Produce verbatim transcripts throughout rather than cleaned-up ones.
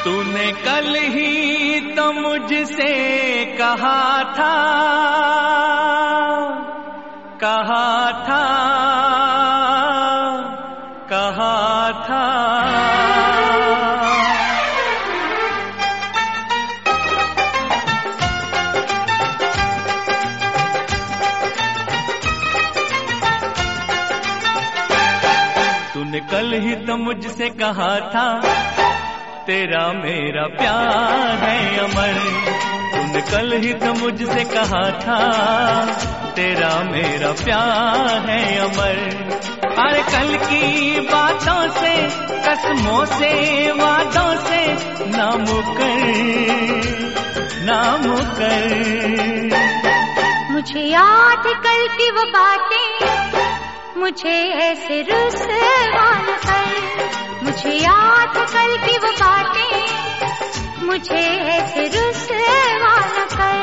तूने कल ही तो मुझसे कहा था, कहा था, कहा था। तूने कल ही तो मुझसे कहा था, तेरा मेरा प्यार है अमर। तूने कल ही तो मुझसे कहा था, तेरा मेरा प्यार है अमर। अरे कल की बातों से, कसमों से, वादों से ना मुकर, ना मुकर। मुझे याद कल की वो बातें, मुझे ऐसे रुसवा न कर। मुझे याद कल की वो बातें, मुझे ऐसे रुसवा न कर।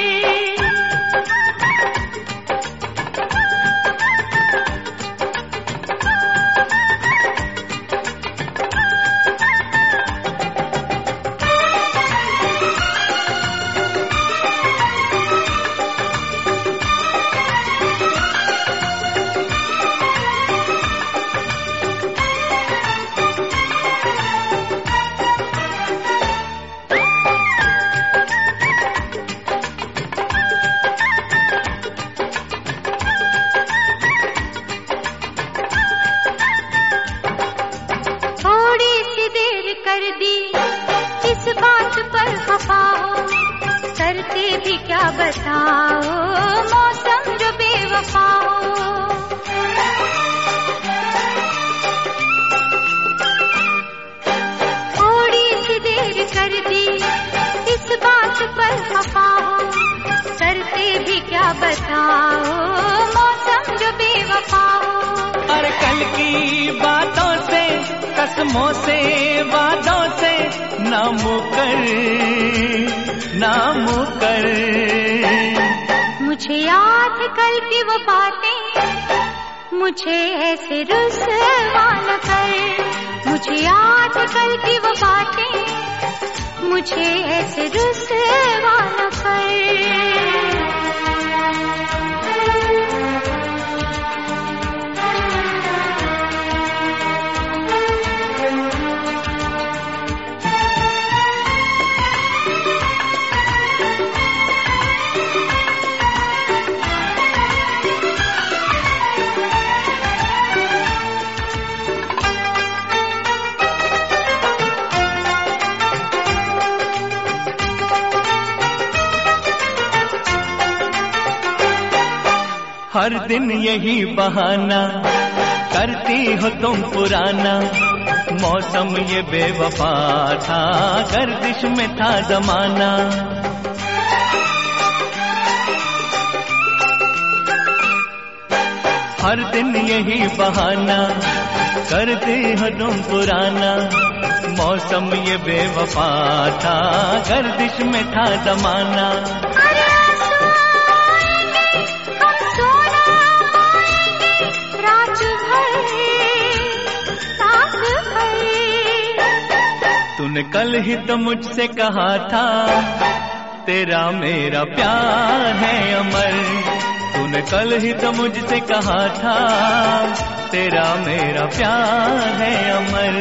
कर दी इस बात पर खफा हो, करते भी क्या बताओ मौसम जो बेवफा हो। थोड़ी सी देर कर दी इस बात पर खफा हो, करते भी क्या बताओ मौसम जो बेवफा हो। और कल की बातों से, कसमों से, वादों से ना मुकर, ना मुकर। मुझे याद कल की वो बातें, मुझे ऐसे रुसवा न कर। मुझे याद कल की वो बातें, मुझे ऐसे रुसवा न कर। हर दिन यही बहाना करती हो तुम पुराना, मौसम ये बेवफा था, गर्दिश में था जमाना। हर दिन यही बहाना करती हो तुम पुराना, मौसम ये बेवफा था, गर्दिश में था जमाना। तूने कल ही तो मुझसे कहा था, तेरा मेरा प्यार है अमर। तूने कल ही तो मुझसे कहा था, तेरा मेरा प्यार है अमर।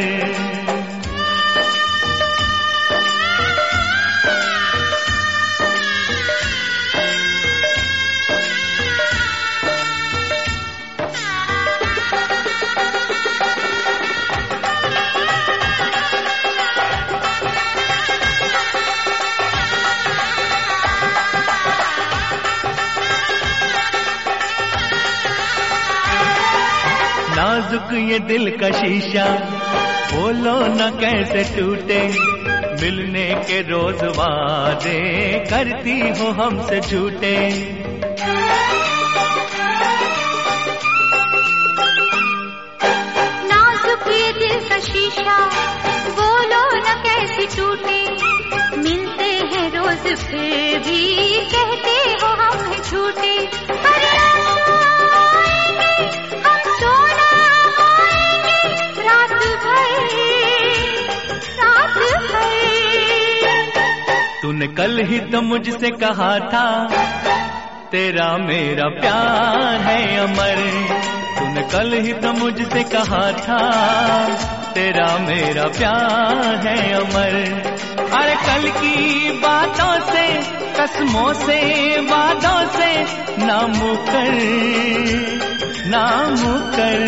नाजुक ये दिल का शीशा, बोलो न कैसे टूटे, मिलने के रोज वादे करती हो हमसे झूठे। नाजुक ये दिल का शीशा, बोलो न कैसे टूटे, मिलते हैं रोज फिर भी कहते हो हम झूठे। रात भर, रात भर तूने कल ही तो मुझसे कहा था तेरा मेरा प्यार है अमर। तूने कल ही तो मुझसे कहा था तेरा मेरा प्यार है अमर। अरे कल की बातों से कसमों से वादों से ना मुकर ना मुकर।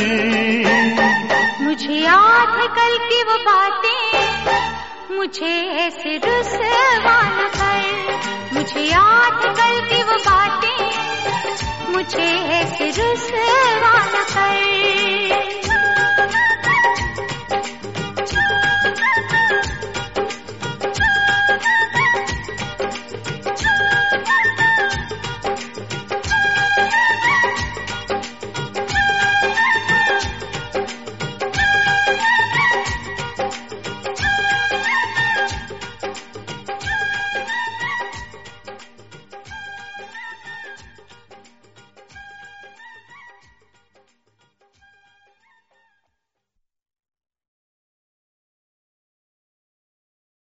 मुझे याद है कल की वो बातें, मुझे ऐसे रुसवा न कर। मुझे याद है कल की वो बातें, मुझे ऐसे रुसवा न कर।